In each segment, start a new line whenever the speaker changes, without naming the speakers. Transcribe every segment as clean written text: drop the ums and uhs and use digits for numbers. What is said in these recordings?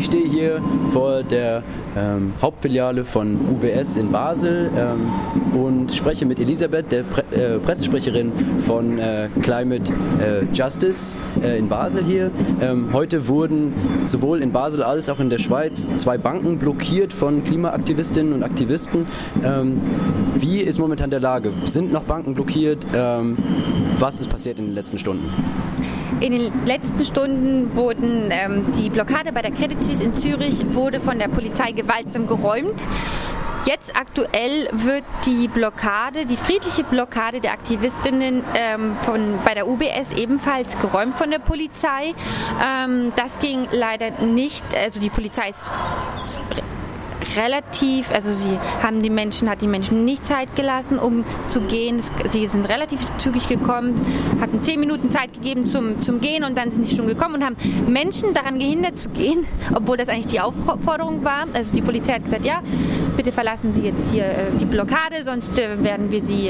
Ich stehe hier vor der Hauptfiliale von UBS in Basel und spreche mit Elisabeth, der Pressesprecherin von Climate Justice in Basel hier. Heute wurden sowohl in Basel als auch in der Schweiz 2 Banken blockiert von Klimaaktivistinnen und Aktivisten. Wie ist momentan der Lage? Sind noch Banken blockiert? Was ist passiert in den letzten Stunden?
In den letzten Stunden wurden die Blockade bei der Credit Suisse in Zürich wurde von der Polizei gewaltsam geräumt. Jetzt aktuell wird die friedliche Blockade der Aktivistinnen bei der UBS ebenfalls geräumt von der Polizei. Das ging leider nicht. Also die Polizei ist hat die Menschen nicht Zeit gelassen, um zu gehen. Sie sind relativ zügig gekommen, hatten 10 Minuten Zeit gegeben zum Gehen und dann sind sie schon gekommen und haben Menschen daran gehindert zu gehen, obwohl das eigentlich die Aufforderung war. Also die Polizei hat gesagt, ja, bitte verlassen Sie jetzt hier die Blockade, sonst werden wir Sie,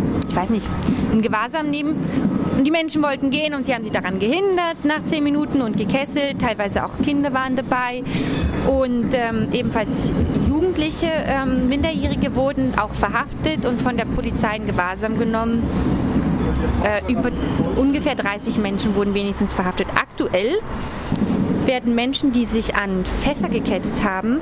in Gewahrsam nehmen. Und die Menschen wollten gehen und sie haben sie daran gehindert nach 10 Minuten und gekesselt. Teilweise auch Kinder waren dabei und ebenfalls Jugendliche, Minderjährige wurden auch verhaftet und von der Polizei in Gewahrsam genommen. Über ungefähr 30 Menschen wurden wenigstens verhaftet. Aktuell werden Menschen, die sich an Fässer gekettet haben,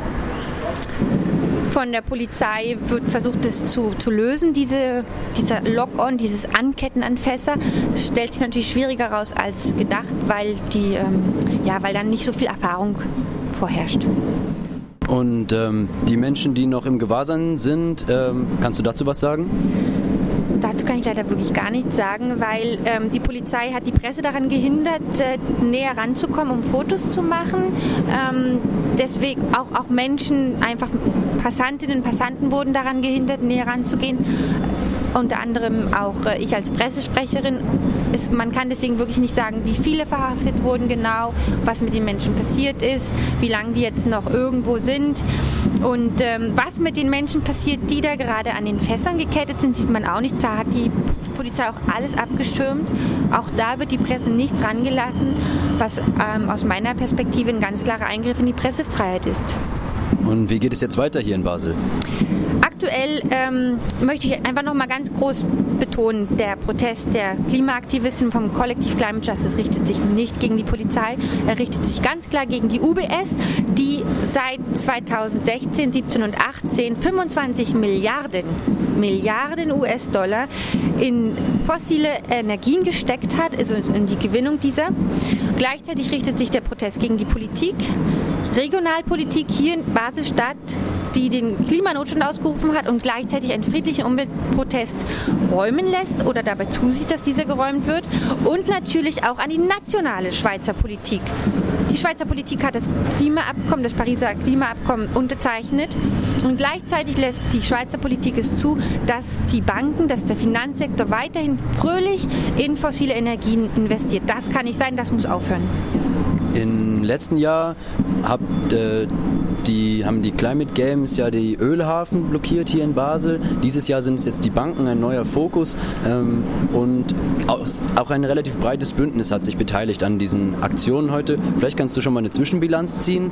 von der Polizei wird versucht, das zu lösen, dieser Lock-on, dieses Anketten an Fässer. Das stellt sich natürlich schwieriger raus als gedacht, weil dann nicht so viel Erfahrung vorherrscht.
Und die Menschen, die noch im Gewahrsam sind, kannst du dazu was sagen?
Dazu kann ich leider wirklich gar nichts sagen, weil die Polizei hat die Presse daran gehindert, näher ranzukommen, um Fotos zu machen. Deswegen auch Menschen, einfach Passantinnen und Passanten wurden daran gehindert, näher ranzugehen. Unter anderem auch ich als Pressesprecherin. Man kann deswegen wirklich nicht sagen, wie viele verhaftet wurden genau, was mit den Menschen passiert ist, wie lange die jetzt noch irgendwo sind. Und was mit den Menschen passiert, die da gerade an den Fässern gekettet sind, sieht man auch nicht. Da hat die Polizei auch alles abgestürmt. Auch da wird die Presse nicht rangelassen, was aus meiner Perspektive ein ganz klarer Eingriff in die Pressefreiheit ist.
Und wie geht es jetzt weiter hier in Basel?
Aktuell möchte ich einfach noch mal ganz groß betonen, der Protest der Klimaaktivisten vom Kollektiv Climate Justice richtet sich nicht gegen die Polizei, er richtet sich ganz klar gegen die UBS, die seit 2016, 17 und 18 25 Milliarden US-Dollar in fossile Energien gesteckt hat, also in die Gewinnung dieser. Gleichzeitig richtet sich der Protest gegen die Politik, Regionalpolitik hier in Basel-Stadt, die den Klimanotstand ausgerufen hat und gleichzeitig einen friedlichen Umweltprotest räumen lässt oder dabei zusieht, dass dieser geräumt wird. Und natürlich auch an die nationale Schweizer Politik. Die Schweizer Politik hat das Pariser Klimaabkommen unterzeichnet und gleichzeitig lässt die Schweizer Politik es zu, dass die Banken, dass der Finanzsektor weiterhin fröhlich in fossile Energien investiert. Das kann nicht sein, das muss aufhören.
Im letzten Jahr haben die Climate Games ja die Ölhafen blockiert hier in Basel. Dieses Jahr sind es jetzt die Banken, ein neuer Fokus und auch ein relativ breites Bündnis hat sich beteiligt an diesen Aktionen heute. Vielleicht kannst du schon mal eine Zwischenbilanz ziehen.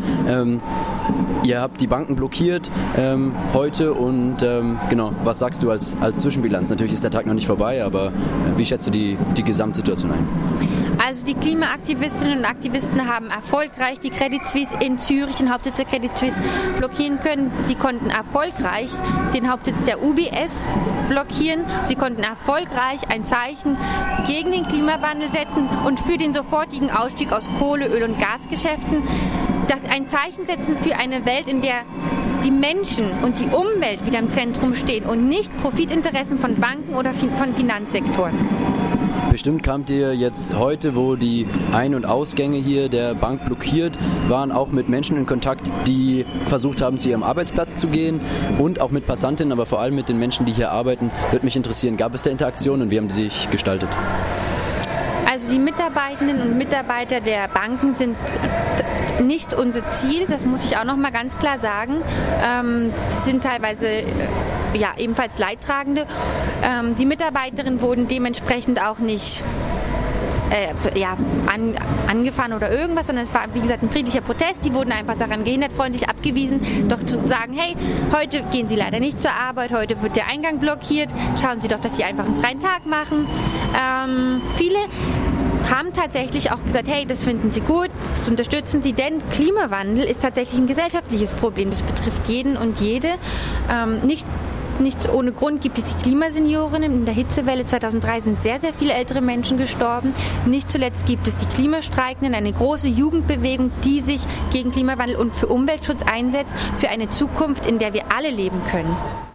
Ihr habt die Banken blockiert heute und was sagst du als Zwischenbilanz? Natürlich ist der Tag noch nicht vorbei, aber wie schätzt du die Gesamtsituation ein?
Also die Klimaaktivistinnen und Aktivisten haben erfolgreich die Credit Suisse in Zürich, den Hauptsitz der Credit Suisse, blockieren können. Sie konnten erfolgreich den Hauptsitz der UBS blockieren. Sie konnten erfolgreich ein Zeichen gegen den Klimawandel setzen und für den sofortigen Ausstieg aus Kohle-, Öl- und Gasgeschäften. Ein Zeichen setzen für eine Welt, in der die Menschen und die Umwelt wieder im Zentrum stehen und nicht Profitinteressen von Banken oder von Finanzsektoren.
Bestimmt kamt ihr jetzt heute, wo die Ein- und Ausgänge hier der Bank blockiert waren, auch mit Menschen in Kontakt, die versucht haben, zu ihrem Arbeitsplatz zu gehen und auch mit Passantinnen, aber vor allem mit den Menschen, die hier arbeiten. Würde mich interessieren, gab es da Interaktionen und wie haben die sich gestaltet?
Also die Mitarbeiterinnen und Mitarbeiter der Banken sind nicht unser Ziel, das muss ich auch noch mal ganz klar sagen. Sie sind teilweise ebenfalls Leidtragende. Die Mitarbeiterinnen wurden dementsprechend auch nicht angefahren oder irgendwas, sondern es war, wie gesagt, ein friedlicher Protest. Die wurden einfach daran gehindert, freundlich abgewiesen, doch zu sagen, hey, heute gehen Sie leider nicht zur Arbeit, heute wird der Eingang blockiert, schauen Sie doch, dass Sie einfach einen freien Tag machen. Viele haben tatsächlich auch gesagt, hey, das finden sie gut, das unterstützen sie, denn Klimawandel ist tatsächlich ein gesellschaftliches Problem. Das betrifft jeden und jede. Nicht ohne Grund gibt es die Klimaseniorinnen. In der Hitzewelle 2003 sind sehr, sehr viele ältere Menschen gestorben. Nicht zuletzt gibt es die Klimastreikenden, eine große Jugendbewegung, die sich gegen Klimawandel und für Umweltschutz einsetzt, für eine Zukunft, in der wir alle leben können.